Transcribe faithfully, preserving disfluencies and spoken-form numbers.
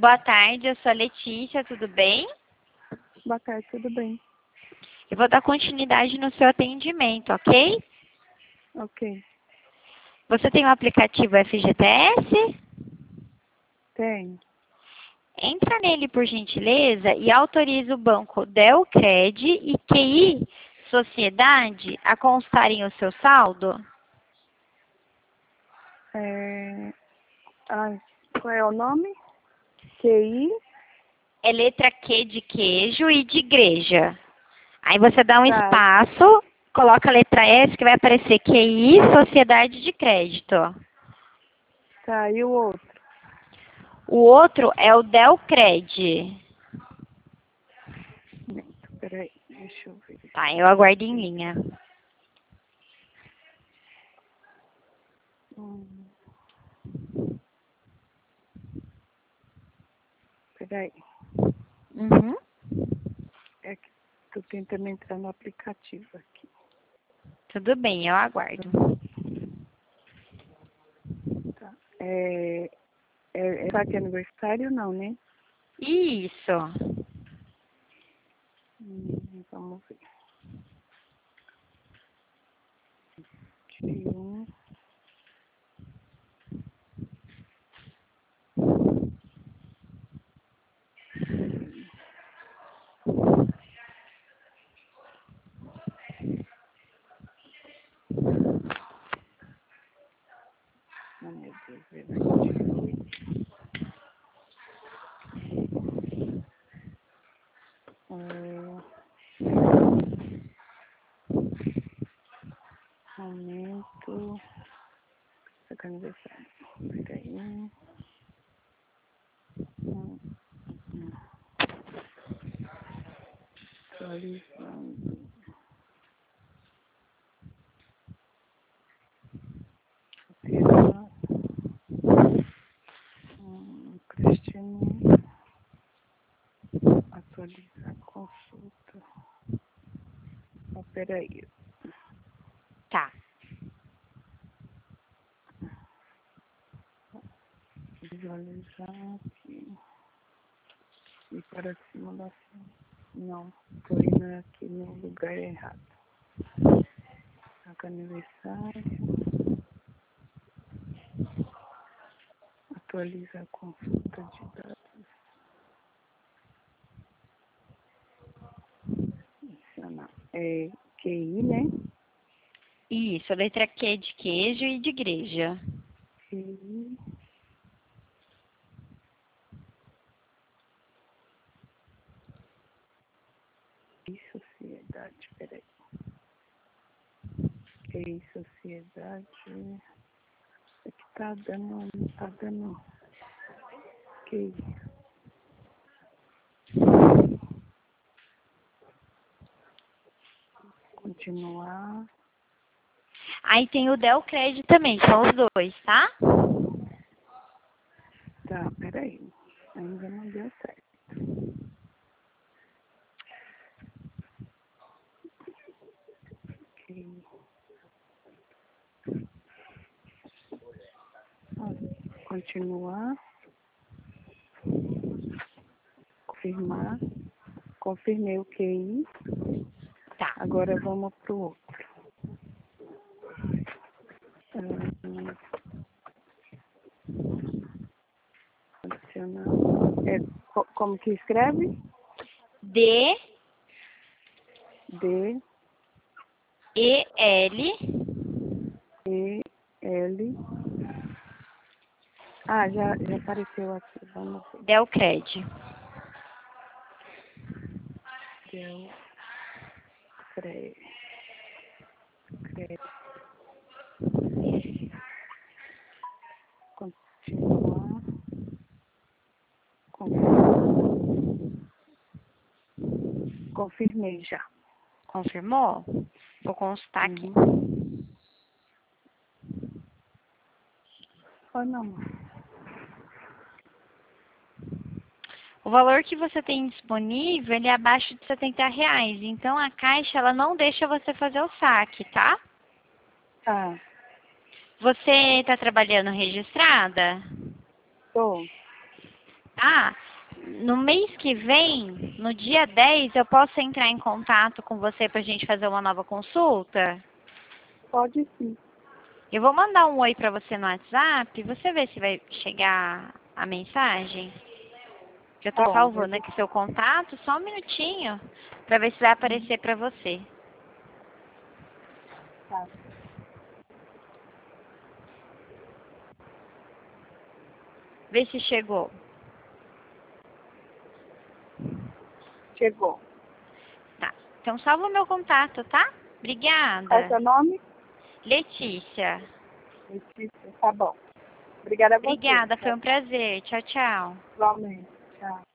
Boa tarde, eu sou a Letícia, tudo bem? Boa tarde, tudo bem? Eu vou dar continuidade no seu atendimento, ok? Ok. Você tem o aplicativo F G T S? Tem. Entra nele, por gentileza, e autoriza o banco Delcred e Q I Sociedade a constarem o seu saldo. É... Ai, qual é o nome? Q I? É letra Q de queijo e de igreja. Aí você dá um Tá, espaço, coloca a letra S que vai aparecer Q I Sociedade de Crédito. tá. E o outro? O outro é o Delcred. Peraí, deixa eu ver. Tá, eu aguardo em linha. Hum. Peraí. Uhum. É que tô tentando entrar no aplicativo aqui. Tudo bem, eu aguardo. Tá. É... É, é saque aniversário não, né? Isso. Hum, vamos ver. vinte e um. Ai, meu Deus, é vinte e oito. É... Momento. Saque aniversário. Peraí. Hum, hum. Atualizando. Terá um Cristiano atualizar consulta. Oh, peraí. Tá. Visualizar aqui. E para a simulação. Não, estou indo aqui no lugar errado. Saca aniversário. Atualizar consulta de dados. Adicionar. É Q I, né? Isso, letra Q de queijo e de igreja. Q I. E sociedade, peraí. Q I sociedade. É que tá dando, não tá dando. Q I. Continuar. Aí tem o Delcred também, são os dois, tá? Tá, peraí. Ainda não deu certo. Ok. Ah, continuar. Confirmar. Confirmei o Q I. Tá. Agora vamos pro outro. Hum, adicionar. É, co- como que escreve? D, D, E, L, E, L. Ah, já, já apareceu aqui. Vamos ver. Delcred. Del, cre, cre, continuar. Confirmar. Confirmei já. Confirmou? Vou consultar aqui. Uhum. Oh, não. O valor que você tem disponível, ele é abaixo de setenta reais. Então, a Caixa, ela não deixa você fazer o saque, tá? Tá, Você está trabalhando registrada? tô. Ah, no mês que vem, no dia dez, eu posso entrar em contato com você pra gente fazer uma nova consulta? Pode sim. Eu vou mandar um oi pra você no WhatsApp, você vê se vai chegar a mensagem. Que eu tô Bom, eu salvando vou... aqui seu contato, só um minutinho, pra ver se vai aparecer pra você. Tá. Vê se chegou. Chegou. Tá. Então salva o meu contato, tá? Qual é o Obrigada. seu nome? Letícia. Letícia. Tá bom. Obrigada a você. Obrigada, foi um prazer. Tchau, tchau. Igualmente. Tchau.